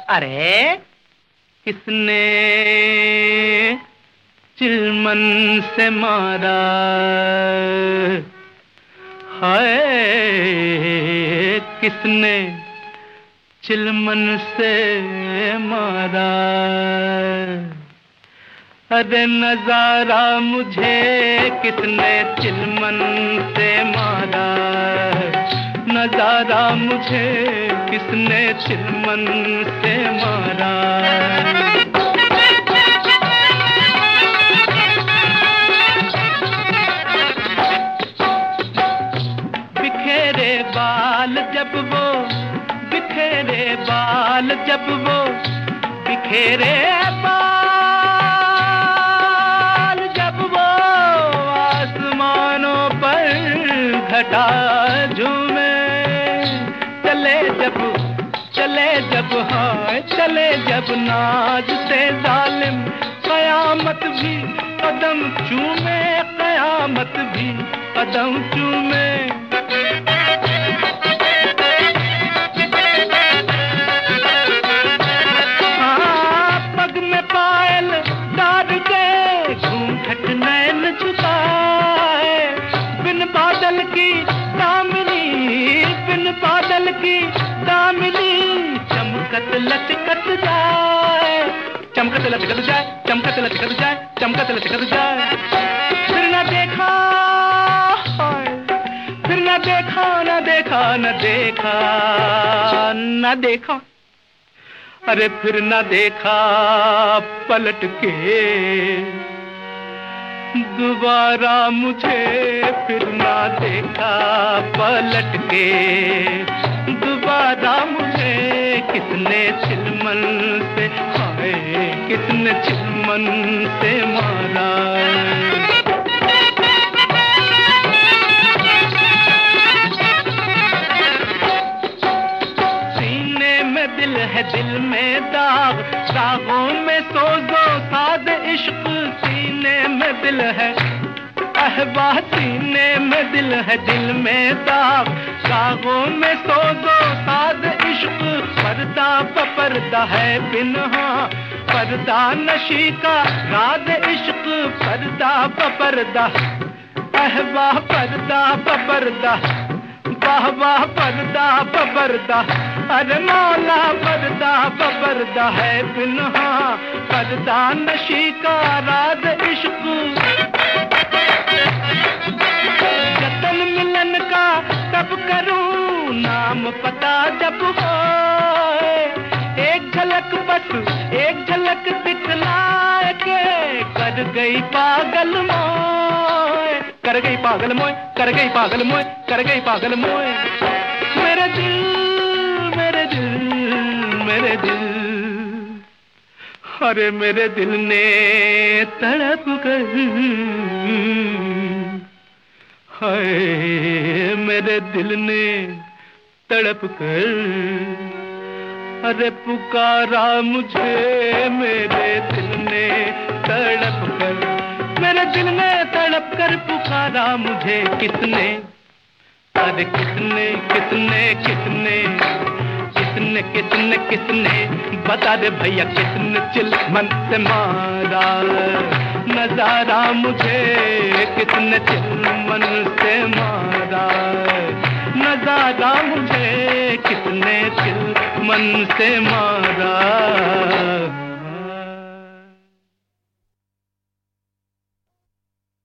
अरे किसने चिलमन से मारा, हाय किसने चिलमन से मारा। अरे नजारा मुझे किसने चिलमन से मारा, नजारा मुझे किसने चिलमन से मारा। बिखेरे बाल जब वो, बिखेरे बाल जब वो, बिखेरे बाल जब वो आसमानों पर घटा झूमे। चले जब, चले जब, हाय चले जब नाज से जालिम, कयामत भी कदम चूमे, कयामत भी कदम चूमे। हाँ पग में पायल डाल के घूंघट नैन झुकाए, बिन बादल की दामिनी, बिन बादल की दामिनी चमकत लचकत जाए, चमकत लचकत जाए, चमकत लचकत जाए, चमकत लचकत जाए। फिर न देखा, फिर न देखा, न देखा, न देखा, न देखा, अरे फिर न देखा पलट के दोबारा मुझे, फिर ना देखा पलट के दोबारा मुझे। किसने चिलमन से, हाय किसने चिलमन से मारा। सीने में दिल है, दिल में दाग, दागों में सोजो साद इश्क। सीने में दिल है अहबा, सीने में दिल है, दिल में दाग, दागों में सोजो साद इश्क। पर्दा पर्दा है पिन्हा, पर्दा नशी का राज इश्क। पर्दा पर्दा अहबा, पर्दा पर्दा, वाह वाह पर्दा पर्दा, अरे मौला पर्दा पर्दा है पिन्हा, पर्दा नशी का राज इश्क। जतन मिलन का तब करूं, नाम पता जब हो, एक झलक बस एक झलक दिखलाए के कर गई पागल मोए, कर गई पागल मोए, कर गई पागल मोए, कर गई पागल मोए। मेरे दिल, मेरे दिल, मेरे दिल, अरे मेरे दिल ने तड़प कर, हाय मेरे दिल ने तड़प कर, अरे पुकारा मुझे, मेरे दिल ने तड़प कर, मेरे दिल ने तड़प कर पुकारा मुझे। किसने, अरे किसने किसने किसने किसने किसने किसने बता दे भैया, किसने चिलमन से मारा। नजारा मुझे किसने चिलमन से मारा, नजारा मुझे किसने चिलमन से मारा।